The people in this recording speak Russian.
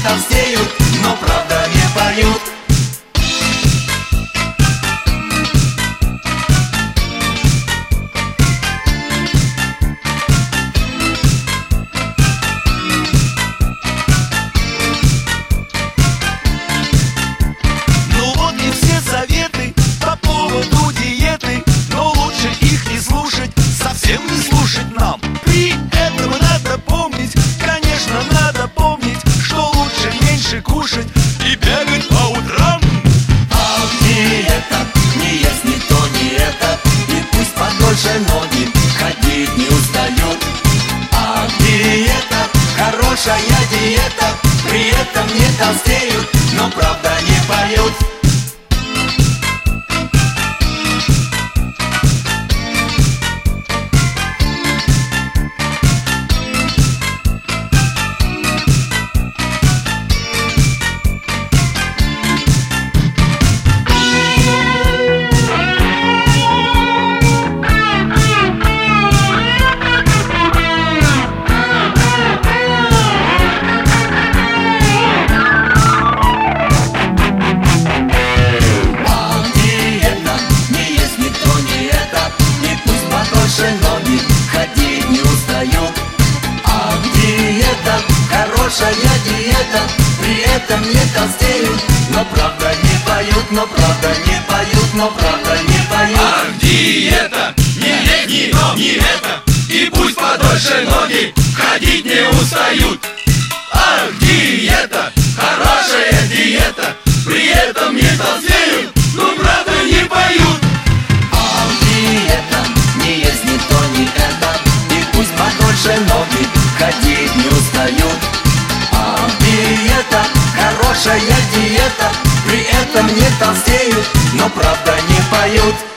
толстеют, но правда не поют. Ну вот и все советы по поводу диеты, но лучше их не слушать, совсем не слушать нам. При этом надо помнить, конечно, надо помнить, что лучше меньше кушать и бегать по утрам. А диета не есть ни то, ни это, и пусть подольше ноги ходить не устают. А диета, хорошая диета, при этом не толстеют, но правда не поют. Ноги ходить не устают. А диета, хорошая диета, при этом не толстеют, но правда не поют, но правда не поют, но правда не поют. А диета не есть ни то, ни это, и пусть подольше ноги ходить не устают. А диета, хорошая диета, при этом не толстеют, но правда не поют. А диета не есть ни то, ни это, и пусть подольше ноги ходить не устают. А диета, хорошая диета, при этом не толстеют, но правда не поют.